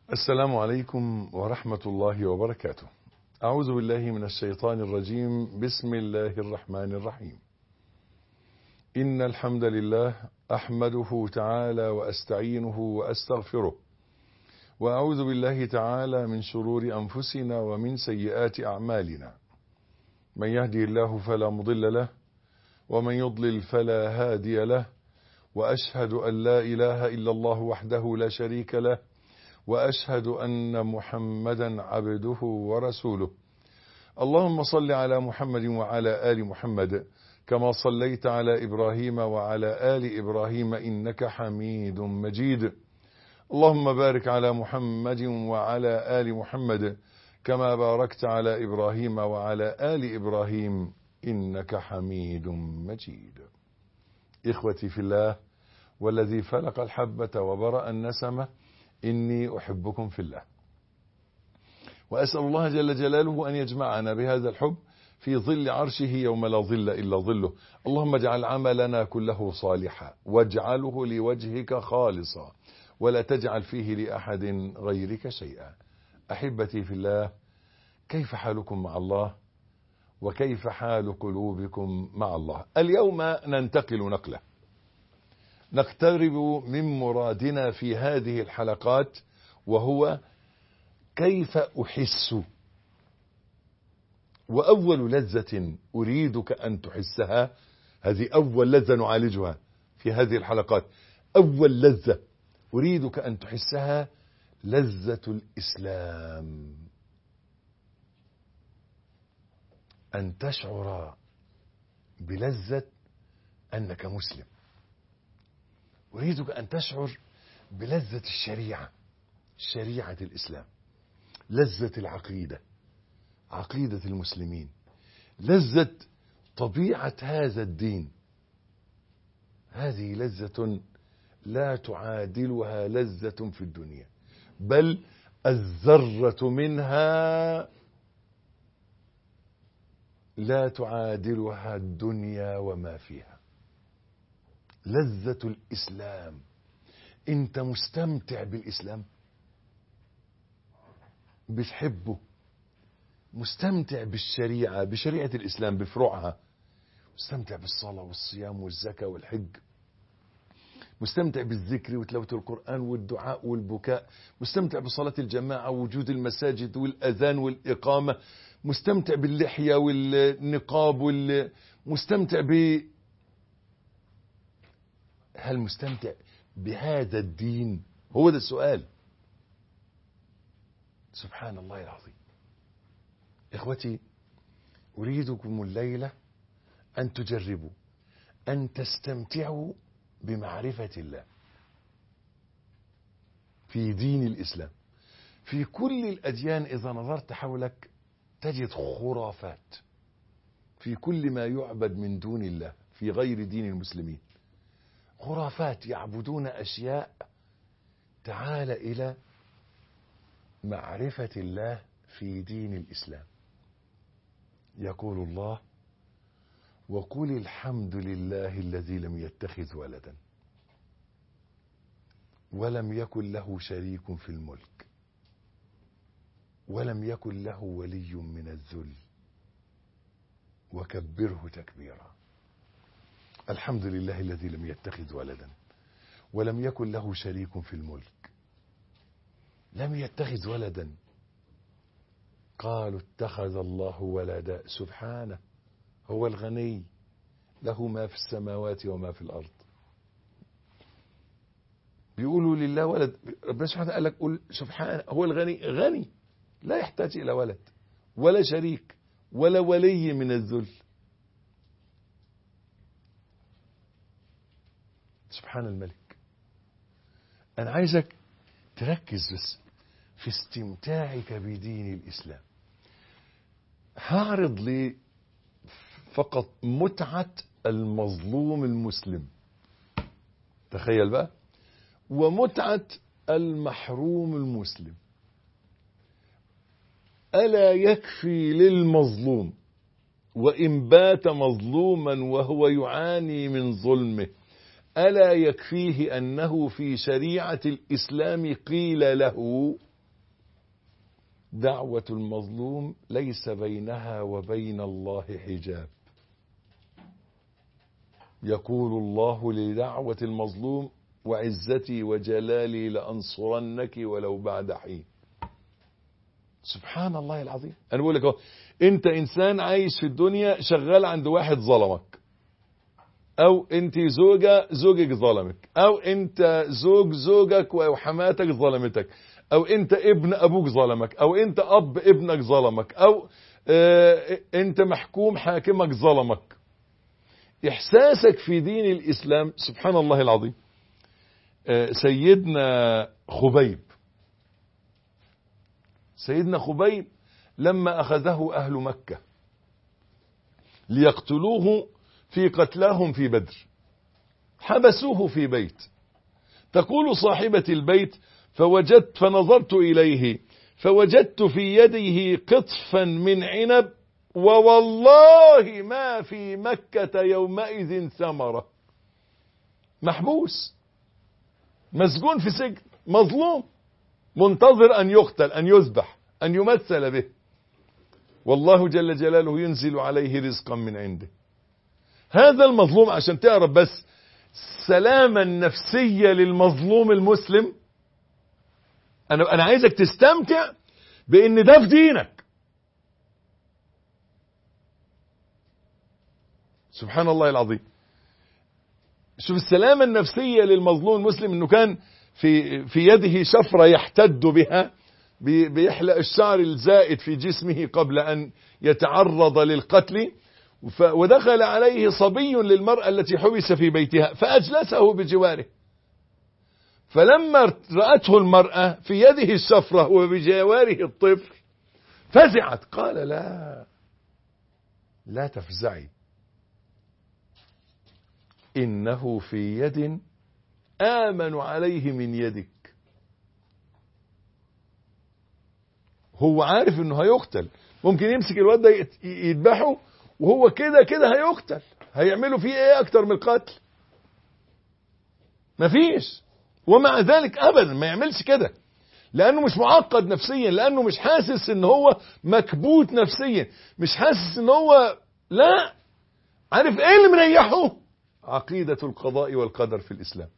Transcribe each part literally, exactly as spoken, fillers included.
السلام عليكم ورحمة الله وبركاته. أعوذ بالله من الشيطان الرجيم. بسم الله الرحمن الرحيم. إن الحمد لله أحمده تعالى وأستعينه وأستغفره، وأعوذ بالله تعالى من شرور أنفسنا ومن سيئات أعمالنا. من يهدي الله فلا مضل له، ومن يضلل فلا هادي له، وأشهد أن لا إله إلا الله وحده لا شريك له، وأشهد أن محمدا عبده ورسوله. اللهم صل على محمد وعلى آل محمد كما صليت على إبراهيم وعلى آل إبراهيم إنك حميد مجيد. اللهم بارك على محمد وعلى آل محمد كما باركت على إبراهيم وعلى آل إبراهيم إنك حميد مجيد. إخوتي في الله، والذي فلق الحبة وبرأ النسمة، إني أحبكم في الله، وأسأل الله جل جلاله أن يجمعنا بهذا الحب في ظل عرشه يوم لا ظل إلا ظله. اللهم اجعل عملنا كله صالحا، واجعله لوجهك خالصا، ولا تجعل فيه لأحد غيرك شيئا. أحبتي في الله، كيف حالكم مع الله؟ وكيف حال قلوبكم مع الله؟ اليوم ننتقل نقلة نقترب من مرادنا في هذه الحلقات، وهو كيف أحس. وأول لذة أريدك أن تحسها، هذه أول لذة نعالجها في هذه الحلقات، أول لذة أريدك أن تحسها لذة الإسلام. أن تشعر بلذة أنك مسلم. أريدك أن تشعر بلذة الشريعة، شريعة الإسلام، لذة العقيدة، عقيدة المسلمين، لذة طبيعة هذا الدين. هذه لذة لا تعادلها لذة في الدنيا، بل الذرة منها لا تعادلها الدنيا وما فيها. لذة الإسلام. أنت مستمتع بالإسلام، بتحبه، مستمتع بالشريعة، بشريعة الإسلام بفروعها، مستمتع بالصلاة والصيام والزكاة والحج، مستمتع بالذكر وتلاوة القرآن والدعاء والبكاء، مستمتع بصلاة الجماعة ووجود المساجد والأذان والإقامة، مستمتع باللحية والنقاب وال... مستمتع ب هل مستمتع بهذا الدين؟ هو ده السؤال. سبحان الله العظيم. إخوتي، أريدكم الليلة أن تجربوا أن تستمتعوا بمعرفة الله في دين الإسلام. في كل الأديان إذا نظرت حولك تجد خرافات في كل ما يعبد من دون الله في غير دين المسلمين. خرافات، يعبدون أشياء. تعال إلى معرفة الله في دين الإسلام. يقول الله: وقل الحمد لله الذي لم يتخذ ولدا ولم يكن له شريك في الملك ولم يكن له ولي من الذل وكبره تكبيرا. الحمد لله الذي لم يتخذ ولدا ولم يكن له شريك في الملك. لم يتخذ ولدا. قالوا اتخذ الله ولدا. سبحانه، هو الغني، له ما في السماوات وما في الأرض. بيقولوا لله ولد. ربنا سبحانه قال لك قل سبحانه، هو الغني، غني لا يحتاج إلى ولد ولا شريك ولا ولي من الذل. سبحان الملك. أنا عايزك تركز بس في استمتاعك بدين الإسلام. هعرض لي فقط متعة المظلوم المسلم، تخيل بقى، ومتعة المحروم المسلم. ألا يكفي للمظلوم وإن بات مظلوما وهو يعاني من ظلمه، ألا يكفيه أنه في شريعة الإسلام قيل له دعوة المظلوم ليس بينها وبين الله حجاب. يقول الله لدعوة المظلوم: وعزتي وجلالي لأنصرنك ولو بعد حين. سبحان الله العظيم. أنا بقول لك اهو، أنت إنسان عايش في الدنيا شغال عند واحد ظلمك، أو أنت زوجة زوجك ظلمك، أو أنت زوج زوجك وحماتك ظلمتك، أو أنت ابن أبوك ظلمك، أو أنت أب ابنك ظلمك، أو آه أنت محكوم حاكمك ظلمك. إحساسك في دين الإسلام، سبحان الله العظيم. آه سيدنا خبيب سيدنا خبيب لما أخذه أهل مكة ليقتلوه في قتلاهم في بدر، حبسوه في بيت. تقول صاحبة البيت: فوجدت فنظرت إليه فوجدت في يده قطفا من عنب، ووالله ما في مكة يومئذ ثمرة. محبوس، مسجون في سجن، مظلوم، منتظر أن يقتل، أن يذبح، أن يمثل به. والله جل جلاله ينزل عليه رزقا من عنده. هذا المظلوم، عشان تعرف بس السلامة النفسية للمظلوم المسلم، أنا أنا عايزك تستمتع بأن ده في دينك. سبحان الله العظيم. شوف السلامة النفسية للمظلوم المسلم، أنه كان في في يده شفرة يحتد بها، بيحلق الشعر الزائد في جسمه قبل أن يتعرض للقتل. ودخل عليه صبي للمرأة التي حبس في بيتها فأجلسه بجواره. فلما رأته المرأة في يده الشفرة وبجواره الطفل فزعت. قال: لا لا تفزعي، إنه في يد آمن عليه من يدك. هو عارف انه هيقتل، ممكن يمسك الواد ده يذبحه، وهو كده كده هيقتل. هيعملوا فيه ايه اكتر من القتل؟ مفيش. ومع ذلك ابدا ما يعملش كده، لانه مش معقد نفسيا، لانه مش حاسس ان هو مكبوت نفسيا، مش حاسس ان هو، لا، عارف ايه اللي مريحه؟ عقيدة القضاء والقدر في الاسلام.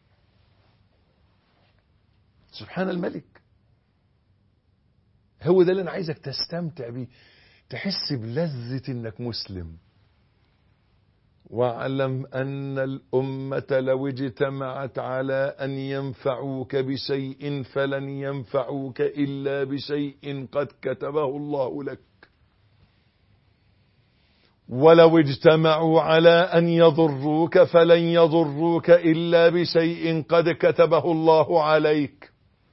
سبحان الملك. هو ده اللي انا عايزك تستمتع بيه، تحس بلذة انك مسلم. واعلم ان الامة لو اجتمعت على ان ينفعوك بشيء فلن ينفعوك الا بشيء قد كتبه الله لك، ولو اجتمعوا على ان يضروك فلن يضروك الا بشيء قد كتبه الله عليك.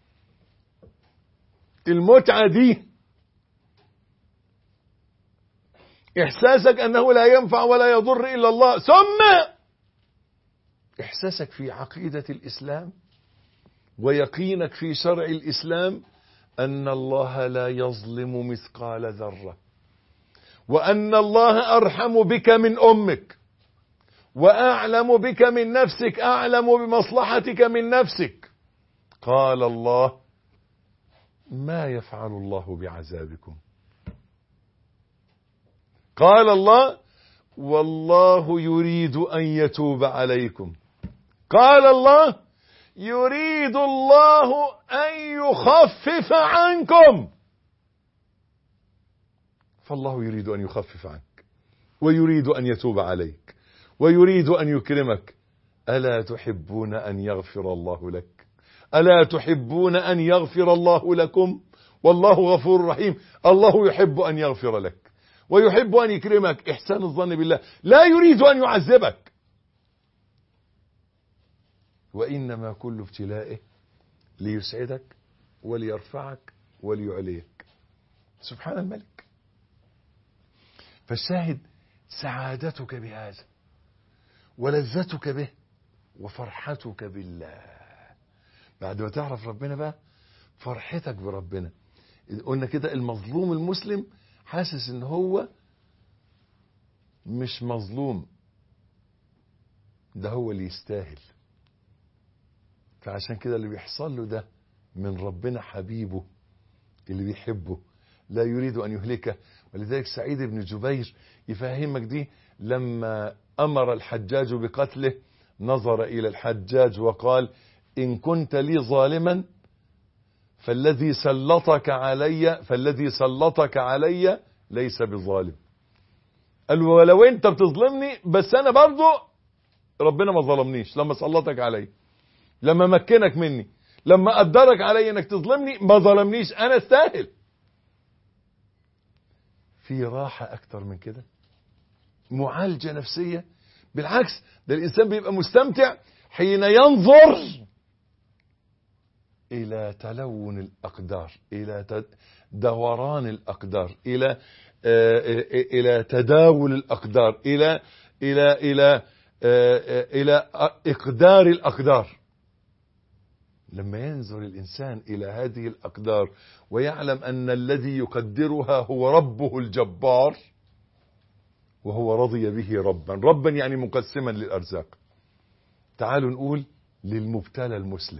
المتعة دي إحساسك أنه لا ينفع ولا يضر إلا الله، ثم إحساسك في عقيدة الإسلام ويقينك في شرع الإسلام أن الله لا يظلم مثقال ذرة، وأن الله أرحم بك من أمك، وأعلم بك من نفسك، أعلم بمصلحتك من نفسك. قال الله: ما يفعل الله بعذابكم. قال الله: والله يريد أن يتوب عليكم. قال الله: يريد الله أن يخفف عنكم. فالله يريد أن يخفف عنك، ويريد أن يتوب عليك، ويريد أن يكرمك. ألا تحبون أن يغفر الله لك؟ ألا تحبون أن يغفر الله لكم؟ والله غفور رحيم. الله يحب أن يغفر لك ويحب أن يكرمك. إحسان الظن بالله، لا يريد أن يعذبك، وإنما كل ابتلائه ليسعدك وليرفعك وليعليك. سبحان الملك. فالشاهد سعادتك بهذا، ولذتك به، وفرحتك بالله. بعد ما تعرف ربنا بقى فرحتك بربنا. قلنا كده المظلوم المسلم حاسس ان هو مش مظلوم، ده هو اللي يستاهل. فعشان كده اللي بيحصل له ده من ربنا حبيبه اللي بيحبه لا يريد أن يهلكه. ولذلك سعيد بن جبير يفهمك دي لما أمر الحجاج بقتله نظر إلى الحجاج وقال إن كنت لي ظالما فالذي سلطك علي فالذي سلطك علي ليس بظالم. قال له ولو انت بتظلمني بس انا برضو ربنا ما ظلمنيش لما سلطك علي، لما مكنك مني، لما قدرك علي انك تظلمني ما ظلمنيش، انا استاهل. في راحة اكتر من كده؟ معالجة نفسية؟ بالعكس ده الانسان بيبقى مستمتع حين ينظر الى تلون الاقدار، الى دوران الاقدار، الى الى تداول الاقدار، الى الى الى الى اقدار الاقدار. لما ينظر الانسان الى هذه الاقدار ويعلم ان الذي يقدرها هو ربه الجبار وهو رضي به ربا، ربا يعني مقسما للارزاق. تعالوا نقول للمبتلى المسلم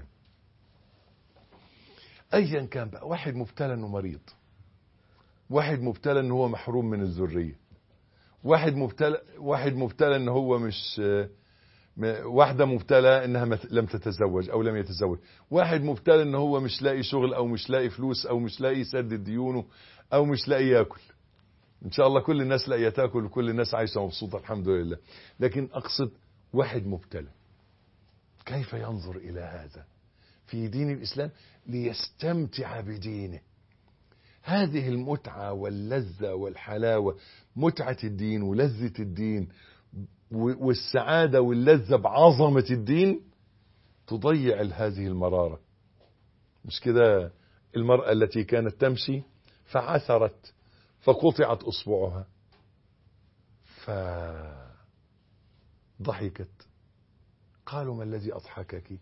ايا كان بقى، واحد مبتلى انه مريض، واحد مبتلى ان هو محروم من الذريه، واحد مبتلى واحد مبتلى ان هو مش واحده مبتلى انها لم تتزوج او لم يتزوج، واحد مبتلى ان هو مش لاقي شغل او مش لاقي فلوس او مش لاقي يسدد ديونه او مش لاقي ياكل. ان شاء الله كل الناس لاقيه تاكل وكل الناس عايشه مبسوطه الحمد لله، لكن اقصد واحد مبتلى كيف ينظر الى هذا في دين الاسلام ليستمتع بدينه. هذه المتعة واللذة والحلاوة، متعة الدين ولذة الدين والسعادة واللذة بعظمة الدين تضيع هذه المرارة. مش كده المرأة التي كانت تمشي فعثرت فقطعت أصبعها فضحكت، قالوا ما الذي أضحكك؟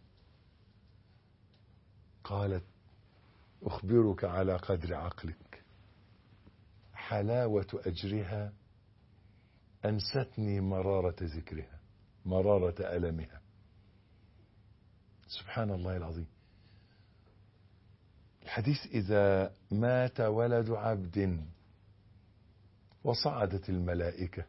قالت أخبرك على قدر عقلك، حلاوة أجرها أنستني مرارة ذكرها، مرارة ألمها. سبحان الله العظيم. الحديث إذا مات ولد عبد وصعدت الملائكة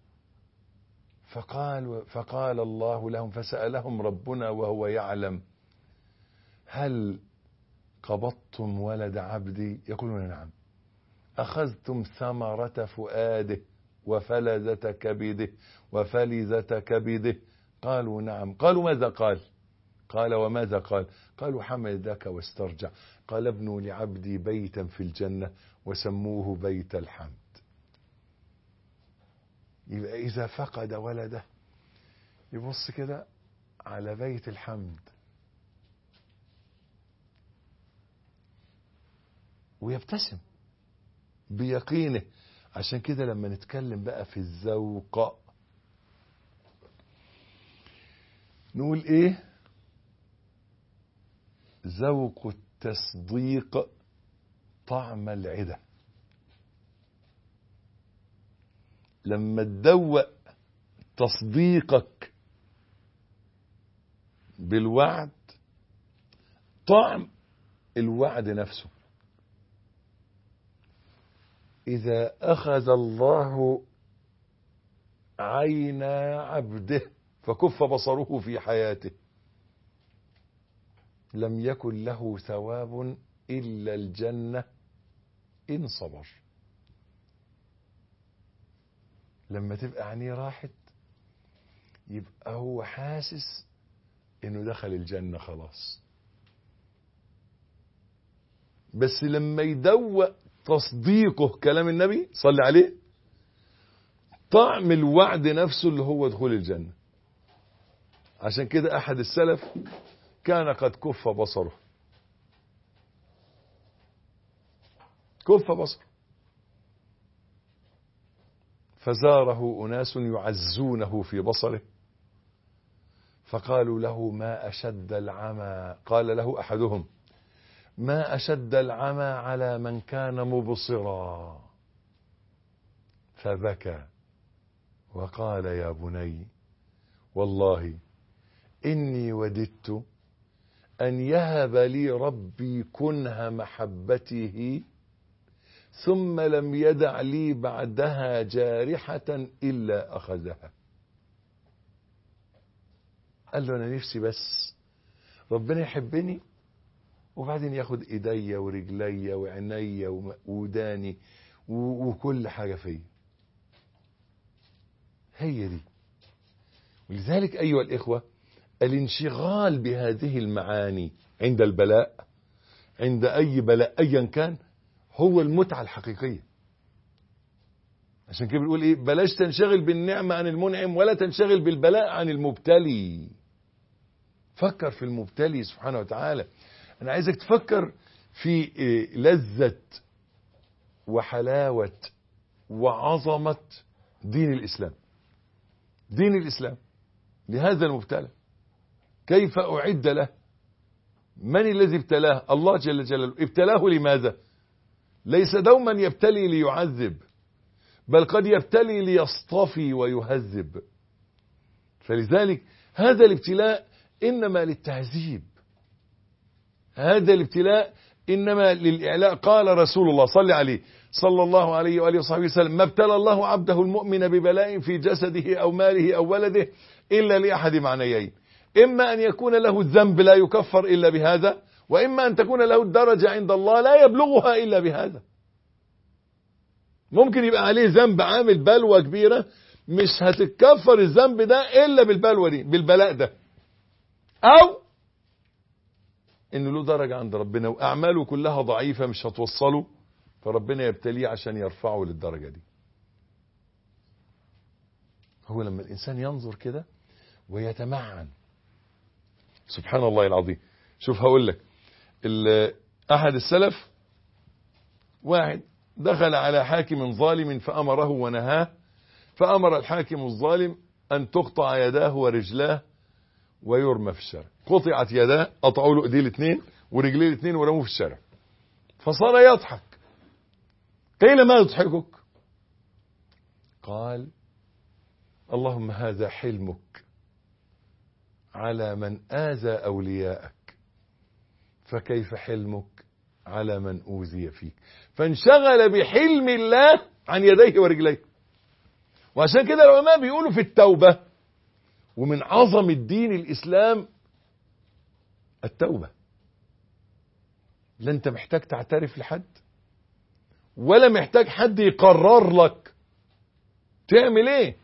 فقال, فقال الله لهم فسألهم ربنا وهو يعلم هل قبضتم ولد عبدي؟ يقولون نعم. أخذتم ثمرة فؤاده وفلذة كبده وفلذة كبده؟ قالوا نعم. قالوا ماذا قال؟ قال وماذا قال؟ قالوا حمل ذاك واسترجع. قال ابنوا لعبدي بيتا في الجنة وسموه بيت الحمد. يبقى إذا فقد ولده يبص كده على بيت الحمد ويبتسم بيقينه. عشان كده لما نتكلم بقى في الذوق نقول ايه؟ ذوق التصديق طعم العدة. لما تدوق تصديقك بالوعد طعم الوعد نفسه. إذا أخذ الله عين عبده فكف بصره في حياته لم يكن له ثواب إلا الجنة إن صبر. لما تبقى عينيه راحت يبقى هو حاسس إنه دخل الجنة خلاص. بس لما يدوق تصديقه كلام النبي صلى عليه طعم الوعد نفسه اللي هو دخول الجنة. عشان كده أحد السلف كان قد كف بصره، كف بصره فزاره أناس يعزونه في بصره فقالوا له ما أشد العمى. قال له أحدهم ما أشد العمى على من كان مبصرا فبكى وقال يا بني والله إني وددت أن يهب لي ربي كنه محبته ثم لم يدع لي بعدها جارحة إلا أخذها. قال له أنا نفسي بس ربنا يحبني وبعدين ياخد إيديا ورجليا وعينيا وداني وكل حاجة فيا. هي دي. ولذلك أيها الإخوة الانشغال بهذه المعاني عند البلاء، عند أي بلاء أيا كان، هو المتعة الحقيقية. عشان كده بنقول إيه؟ بلاش تنشغل بالنعمة عن المنعم ولا تنشغل بالبلاء عن المبتلي. فكر في المبتلي سبحانه وتعالى. أنا عايزك تفكر في لذة وحلاوة وعظمة دين الإسلام. دين الإسلام لهذا المبتلى كيف أعد له؟ من الذي ابتلاه؟ الله جل جلاله. ابتلاه لماذا؟ ليس دوما يبتلي ليعذب، بل قد يبتلي ليصطفي ويهذب. فلذلك هذا الابتلاء إنما للتهذيب، هذا الابتلاء إنما للإعلاء. قال رسول الله صلى عليه صلى الله عليه وآله وصحبه وسلم: ما ابتلى الله عبده المؤمن ببلاء في جسده أو ماله أو ولده إلا لأحد معنيين: إما أن يكون له الذنب لا يكفر إلا بهذا، وإما أن تكون له الدرجة عند الله لا يبلغها إلا بهذا. ممكن يبقى عليه ذنب عامل بلوى كبيرة مش هتتكفر الذنب ده إلا بالبلوى دي، بالبلاء ده، أو إنه له درجة عند ربنا وأعماله كلها ضعيفة مش هتوصله، فربنا يبتليه عشان يرفعه للدرجة دي. هو لما الإنسان ينظر كده ويتمعن، سبحان الله العظيم. شوف هقول لك، أحد السلف واحد دخل على حاكم ظالم فأمره ونهاه، فأمر الحاكم الظالم أن تقطع يداه ورجلاه ويرمى في الشارع. قطعت يداه، قطعوا له ايديه الاثنين ورجليه الاثنين ورموه في الشارع. فصار يضحك. قيل: ما يضحكك؟ قال: اللهم هذا حلمك على من آذى أولياءك، فكيف حلمك على من أوذي فيك؟ فانشغل بحلم الله عن يديه ورجليه. وعشان كده العلماء بيقولوا في التوبة، ومن عظم الدين الإسلام التوبة. لا انت محتاج تعترف لحد ولا محتاج حد يقرر لك تعمل ايه.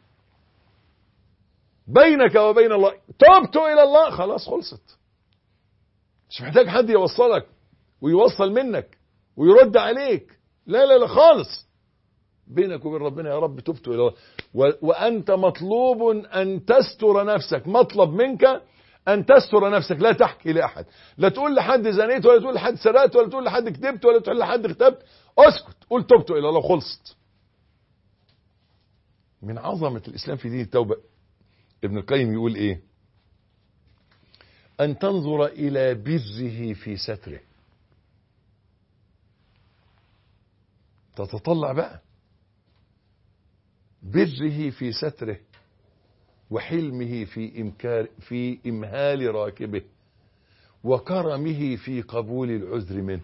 بينك وبين الله، تبت الى الله، خلاص خلصت. مش محتاج حد يوصلك ويوصل منك ويرد عليك، لا لا لا خالص. بينك وبين ربنا: يا رب تبت الى الله. وانت مطلوب ان تستر نفسك، مطلب منك ان تستر نفسك، لا تحكي لاحد، لا تقول لحد زنيت ولا تقول لحد سرقت ولا تقول لحد كذبت ولا تقول لحد اغتبت. اسكت، قول تبت الى الله، خلصت. من عظمة الاسلام في دين التوبة ابن القيم يقول ايه؟ ان تنظر الى بره في ستره. تتطلع بقى بره في ستره، وحلمه في إمكار في إمهال راكبه، وكرمه في قبول العذر منه.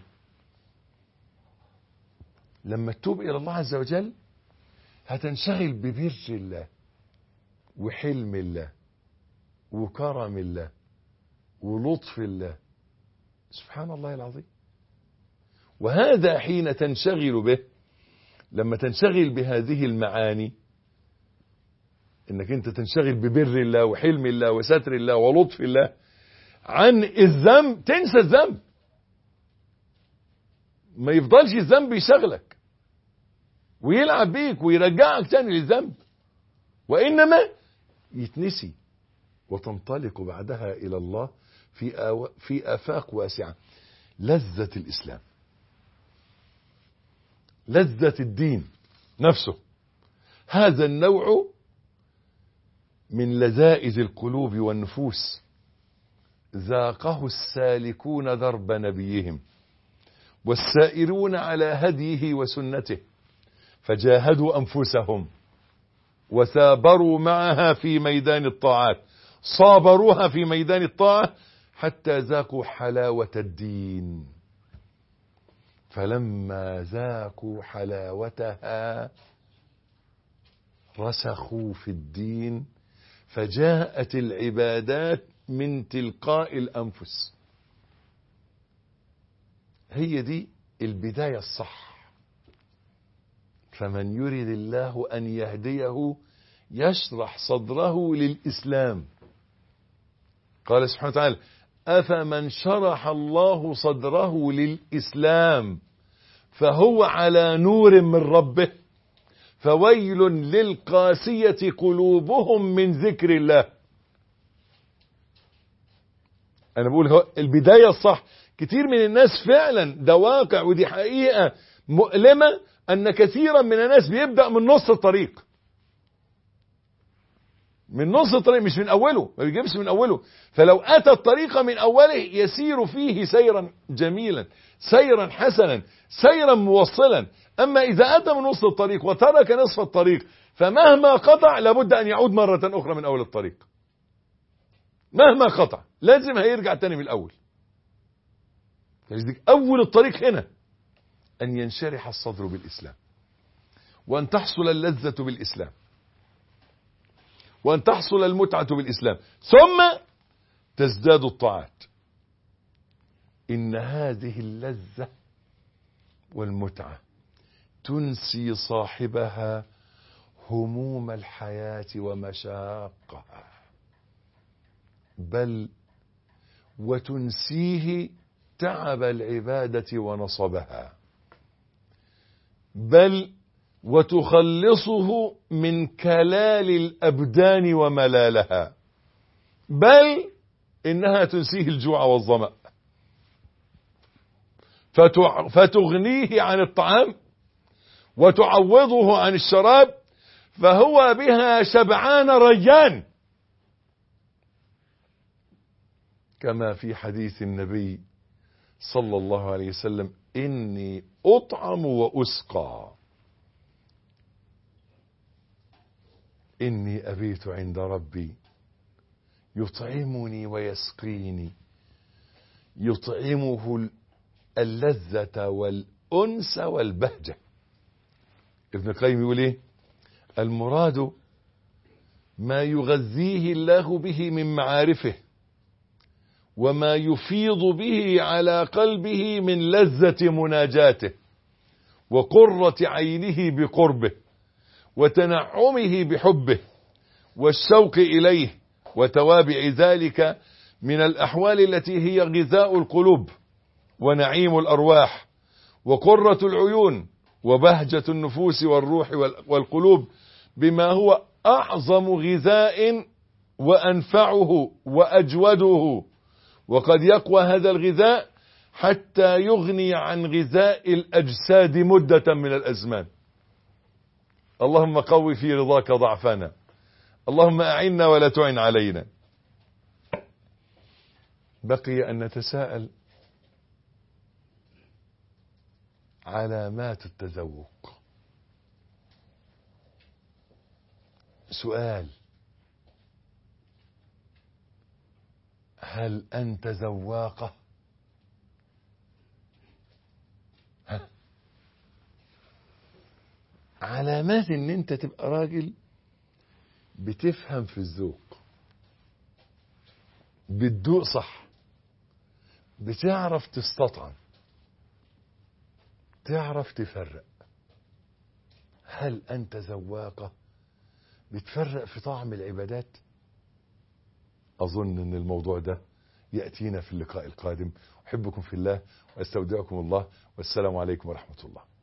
لما تتوب إلى الله عز وجل هتنشغل ببر الله وحلم الله وكرم الله ولطف الله، سبحان الله العظيم. وهذا حين تنشغل به، لما تنشغل بهذه المعاني، انك انت تنشغل ببر الله وحلم الله وستر الله ولطف الله عن الذنب، تنسى الذنب، ما يفضلش الذنب يشغلك ويلعب بيك ويرجعك تاني للذنب، وانما يتنسي وتنطلق بعدها الى الله في آو... في آفاق واسعة. لذة الإسلام، لذة الدين نفسه، هذا النوع من لذائذ القلوب والنفوس ذاقه السالكون درب نبيهم والسائرون على هديه وسنته، فجاهدوا أنفسهم وثابروا معها في ميدان الطاعات، صابروها في ميدان الطاعة حتى ذاقوا حلاوة الدين، فلما ذاقوا حلاوتها رسخوا في الدين، فجاءت العبادات من تلقاء الأنفس. هي دي البداية الصح. فمن يريد الله أن يهديه يشرح صدره للإسلام. قال سبحانه وتعالى: أفمن شرح الله صدره للإسلام فهو على نور من ربه فويل للقاسية قلوبهم من ذكر الله. أنا بقول هو البداية الصح. كتير من الناس فعلا، ده واقع ودي حقيقة مؤلمة، أن كثيرا من الناس بيبدأ من نص الطريق، من نص الطريق مش من أوله، ما بيجيبش من أوله. فلو أتى الطريق من أوله يسير فيه سيرا جميلا، سيرا حسنا، سيرا موصلا. أما إذا أتى من نص الطريق وترك نصف الطريق فمهما قطع لابد أن يعود مرة أخرى من أول الطريق. مهما قطع لازم هيرجع تاني من الأول. فلذلك أول الطريق هنا أن ينشرح الصدر بالإسلام، وأن تحصل اللذة بالإسلام، وأن تحصل المتعة بالإسلام، ثم تزداد الطاعات. إن هذه اللذة والمتعة تنسي صاحبها هموم الحياة ومشاقها، بل وتنسيه تعب العبادة ونصبها، بل وتخلصه من كلال الأبدان وملالها، بل إنها تنسيه الجوع والظمأ، فتغنيه عن الطعام وتعوضه عن الشراب، فهو بها شبعان ريان، كما في حديث النبي صلى الله عليه وسلم: إني أطعم وأسقى، إني أبيت عند ربي يطعمني ويسقيني، يطعمه اللذة والأنس والبهجة. ابن القيم يقول إيه؟ المراد ما يغذيه الله به من معارفه، وما يفيض به على قلبه من لذة مناجاته، وقرة عينه بقربه، وتنعمه بحبه، والشوق إليه، وتوابع ذلك من الأحوال التي هي غذاء القلوب ونعيم الأرواح وقرة العيون وبهجة النفوس والروح والقلوب، بما هو أعظم غذاء وأنفعه وأجوده. وقد يقوى هذا الغذاء حتى يغني عن غذاء الأجساد مدة من الأزمان. اللهم قوي في رضاك ضعفنا، اللهم أعنا ولا تعن علينا. بقي أن نتساءل: علامات التذوق. سؤال: هل أنت ذواقة؟ ها؟ علامات ان انت تبقى راجل بتفهم في الذوق، بتدوق صح، بتعرف تستطعم، تعرف تفرق. هل أنت ذواقة بتفرق في طعم العبادات؟ أظن أن الموضوع ده يأتينا في اللقاء القادم. أحبكم في الله وأستودعكم الله، والسلام عليكم ورحمة الله.